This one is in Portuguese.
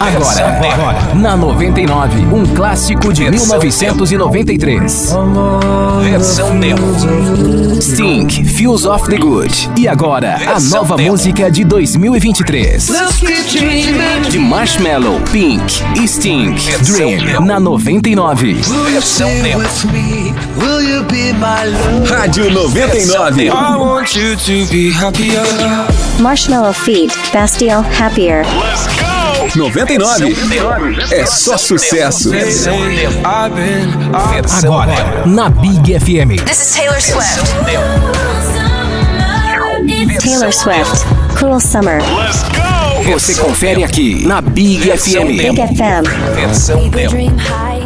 Agora, na 99, um clássico de 1993. Versão demo. Sting, Feels of the Good. E agora, a nova música de 2023. De Marshmello, Pink e Sting, Dream, na 99. Versão demo. Rádio 99. Marshmello feat. Bastille, Happier. 99. É só sucesso. Versão demo. Agora, na Big FM. This is Taylor Swift. Taylor Swift. Cruel Summer. Você confere aqui na Big FM. Big FM. Versão demo.